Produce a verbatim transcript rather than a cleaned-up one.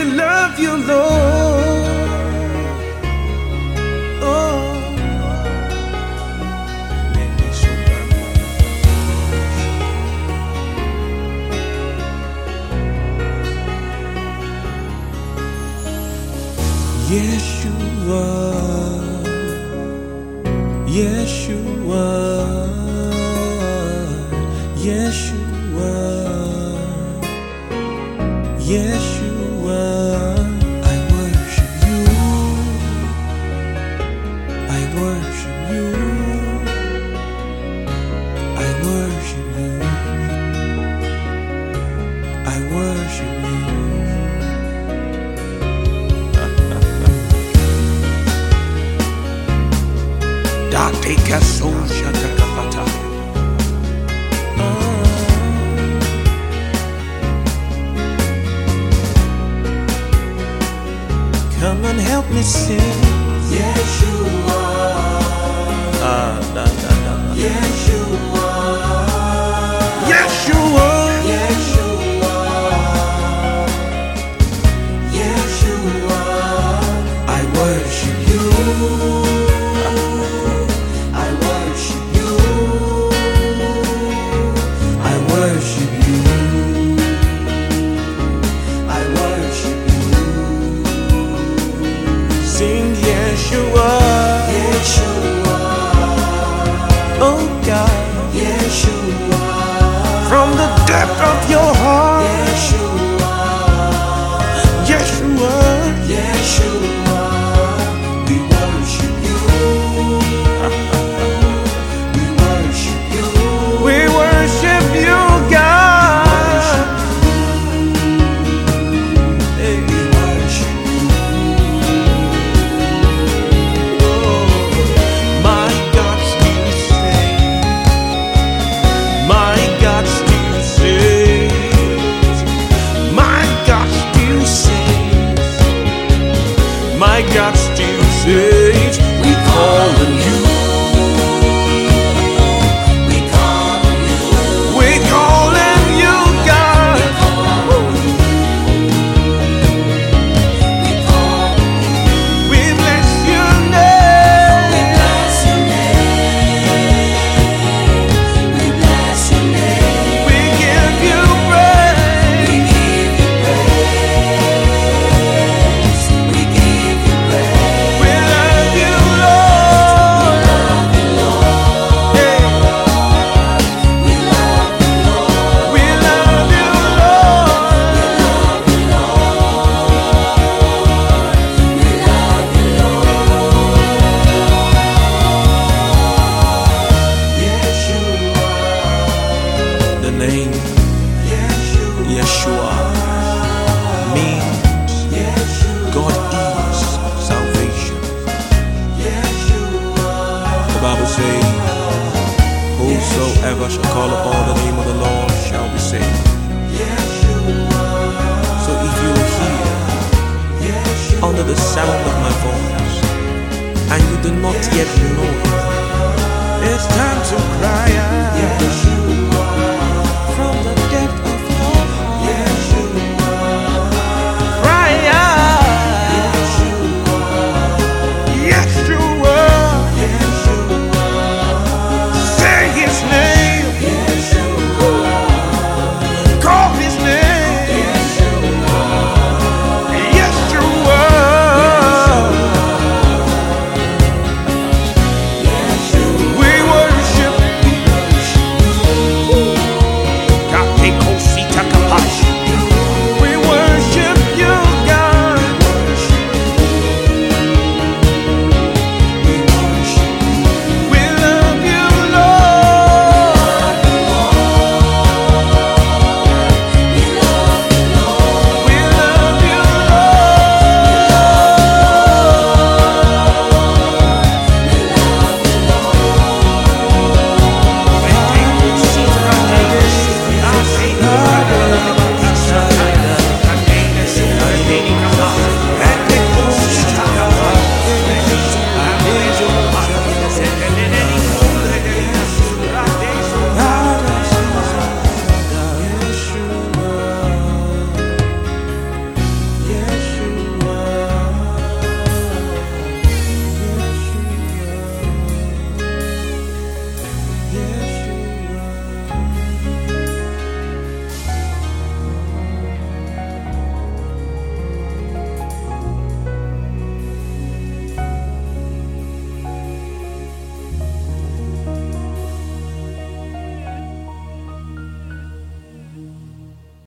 love you, Lord. Oh, Yeshua, Yeshua, Yeshua, Yeshua, I worship you, I worship you, I worship you, I worship you. Datika Sosha Takapata. Come and help me sing. Yeshua. Ah, da, da, da. Yeshua. Yeshua. Yeshua. Yeshua. I worship you. I worship you. I worship you. I worship you. Sing Yeshua, Yeshua, oh God, Yeshua, from the depth of your heart, Yeshua, Yeshua, Yeshua, we worship you, we worship you, we worship you, God, hey. We worship you. My God still says, we call on you. We call on you. We call on you, God. We call on you. We call on you. We bless your name. We bless your name. We bless your name. We give you praise. We give you praise. We give you praise. We love you, Lord. We love you, Lord. Yeah. We love you, Lord. We love you, Lord. We love you, Lord. Yeshua. The name Yeshua means God is salvation. The Bible says, whosoever shall call upon the name of the Lord shall be saved. So if you are here under the sound of my voice and you do not yet know it, it's time to cry out.